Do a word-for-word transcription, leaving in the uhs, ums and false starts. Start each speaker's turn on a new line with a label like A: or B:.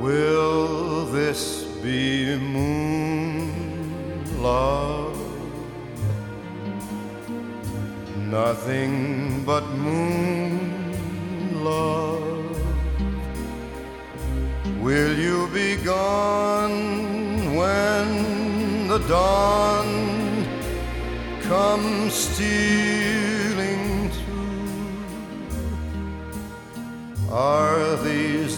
A: Will this be moon love? Nothing but moon love. Will you be gone when the dawn comes stealing through? Are these